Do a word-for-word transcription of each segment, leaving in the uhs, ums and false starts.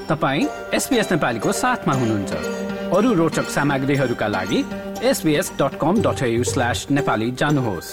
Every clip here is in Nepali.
तपाईँ एसबीएस नेपालीको साथमा हुनुहुन्छ। अरू रोचक सामग्रीहरूका लागि SBS dot com dot au slash Nepali जानुहोस्।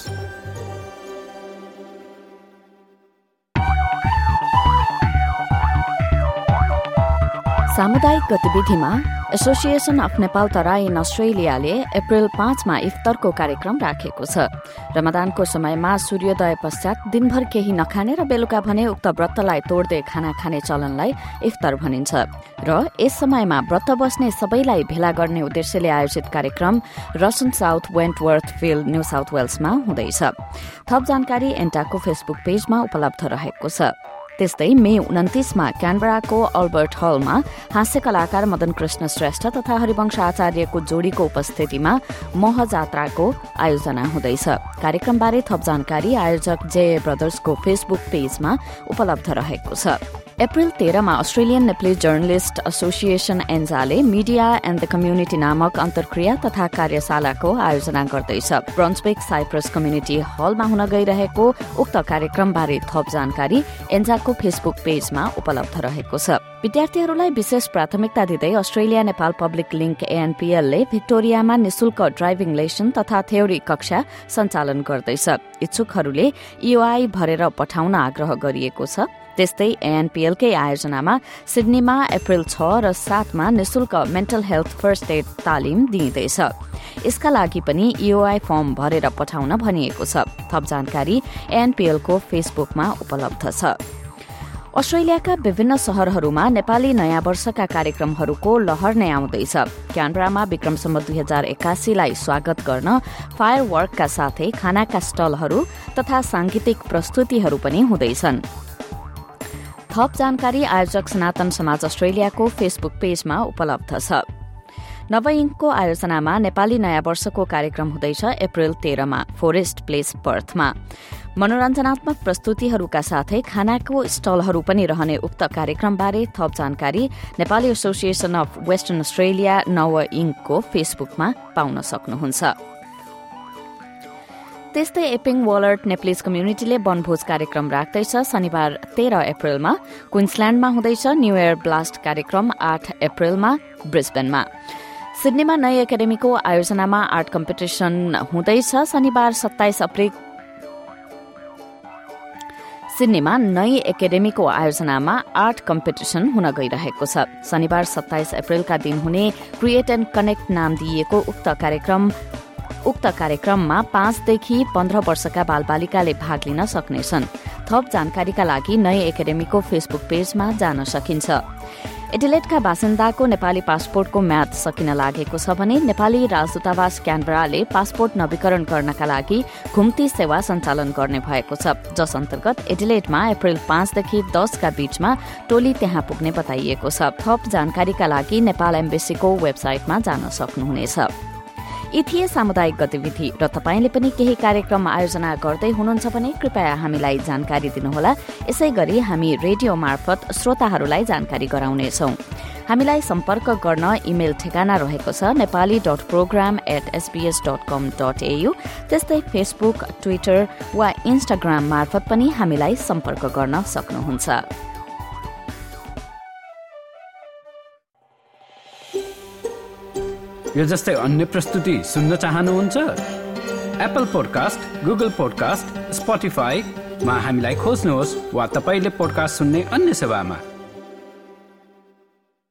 सामुदायिक गतिविधिमा association of Nepal Terai in अस्ट्रेलियाले अप्रेल पाँचमा इफ्तारको कार्यक्रम राखेको छ। रमदानको समयमा सूर्योदय पश्चात दिनभर केही नखाने र बेलुका भने उक्त व्रतलाई तोड्दै खाना खाने चलनलाई इफ्तार भनिन्छ र यस समयमा व्रत बस्ने सबैलाई भेला गर्ने उद्देश्यले आयोजित कार्यक्रम रसन South Wentworthville New South वेल्समा हुँदैछ। थप जानकारी एन्टाको फेसबुक पेजमा उपलब्ध रहेको छ। त्यस्तै मे उन्तिसमा क्यानबराको अल्बर्ट हलमा हास्य कलाकार मदन कृष्ण श्रेष्ठ तथा हरिवंश आचार्यको जोडीको उपस्थितिमा मोह जात्राको आयोजना हुँदैछ। कार्यक्रमबारे थप जानकारी आयोजक जे ब्रदर्सको फेसबुक पेजमा उपलब्ध रहेको छ। अप्रेल तेह्रमा अस्ट्रेलियन नेप्लिज जर्नलिस्ट एसोसिएसन एन्जाले मिडिया एन्ड द कम्युनिटी नामक अन्तर्क्रिया तथा कार्यशालाको आयोजना गर्दैछ। ब्रन्सबेक साइप्रस कम्युनिटी हलमा हुन गइरहेको उक्त कार्यक्रमबारे थप जानकारी एन्जाको फेसबुक पेजमा उपलब्ध रहेको छ। विद्यार्थीहरूलाई विशेष प्राथमिकता दिँदै अस्ट्रेलिया नेपाल पब्लिक लिंक एएनपीएलले भिक्टोरियामा निशुल्क ड्राइभिङ लेसन तथा थ्योरी कक्षा सञ्चालन गर्दैछ। इच्छुकहरूले ईओआई भरेर पठाउन आग्रह गरिएको छ। त्यस्तै एएनपीएलकै आयोजनामा सिडनीमा अप्रेल छ र सातमा निशुल्क मेन्टल हेल्थ फर्स्ट एड तालिम दिइँदैछ। यसका लागि पनि ईओआई फर्म भरेर पठाउन भनिएको छ। थप जानकारी एएनपीएलको फेसबुकमा उपलब्ध छ। अस्ट्रेलियाका विभिन्न शहरहरूमा नेपाली नयाँ वर्षका कार्यक्रमहरूको लहर नै आउँदैछ। क्यानबरामा विक्रम सम्वत दुई हजार एक्कासीलाई स्वागत गर्न फायर वर्कका साथै खानाका स्टलहरू तथा सांगीतिक प्रस्तुतिहरू पनि हुँदैछन्। थप जानकारी आयोजक सनातन समाज अस्ट्रेलियाको फेसबुक पेजमा उपलब्ध छ। नव इङ्कको आयोजनामा नेपाली नयाँ वर्षको कार्यक्रम हुँदैछ अप्रेल तेह्रमा फोरेस्ट प्लेस पर्थमा। मनोरञ्जनात्मक प्रस्तुतिहरूका साथै खानाको स्टलहरू पनि रहने उक्त कार्यक्रमबारे थप जानकारी Nepali association of Western Australia नव इङ्कको फेसबुकमा पाउन सक्नुहुन्छ। त्यस्तै एपिङ वलर्ट नेप्लिज कम्युनिटीले वनभोज कार्यक्रम राख्दैछ। शनिबार तेह्र अप्रेलमा क्विन्सल्याण्डमा हुँदैछ। न्यू इयर ब्लास्ट कार्यक्रम आठ अप्रेलमा ब्रिस्बेनमा। सिडनीमा नयाँ एकाडेमीको आयोजनामा आर्ट कम्पिटिसन हुँदैछ। शनिबार सत्ताइस अप्रेल सिडनीमा नयाँ एकाडेमीको आयोजनामा आर्ट कम्पिटिसन हुन गइरहेको छ। शनिबार सत्ताइस अप्रेलका दिन हुने क्रिएट एन्ड कनेक्ट नाम दिइएको उक्त कार्यक्रम उक्त कार्यक्रममा पाँचदेखि पन्ध्र वर्षका बालबालिकाले भाग लिन सक्नेछन्। थप जानकारीका लागि नयाँ एकाडेमीको फेसबुक पेजमा जान सकिन्छ। एडिलेडका बासिन्दाको नेपाली पासपोर्टको म्याद सकिन लागेको छ भने नेपाली राजदूतावास क्यानबराले पासपोर्ट नवीकरण गर्नका लागि घुम्ती सेवा सञ्चालन गर्ने भएको छ, जस अन्तर्गत एडिलेडमा अप्रेल पाँचदेखि दसका बीचमा टोली त्यहाँ पुग्ने बताइएको छ। थप जानकारीका लागि नेपाल एम्बेसीको वेबसाइटमा जान सक्नुहुनेछ। यी थिए सामुदायिक गतिविधि र तपाईले पनि केही कार्यक्रम आयोजना गर्दै हुनुहुन्छ भने कृपया हामीलाई जानकारी दिनुहोला। यसै गरी हामी रेडियो मार्फत श्रोताहरूलाई जानकारी गराउनेछौं। हामीलाई सम्पर्क गर्न इमेल ठेगाना रहेको छ Nepali dot program at SBS dot com dot au. त्यस्तै फेसबुक, ट्विटर वा इन्स्टाग्राम मार्फत पनि हामीलाई सम्पर्क गर्न सक्नुहुन्छ। यो जस्तै अन्य प्रस्तुति सुन्न चाहनुहुन्छ? एप्पल पोडकास्ट, गुगल पोडकास्ट, स्पोटिफाईमा हामीलाई खोज्नुहोस् वा तपाईले पोडकास्ट सुन्ने अन्य सेवामा।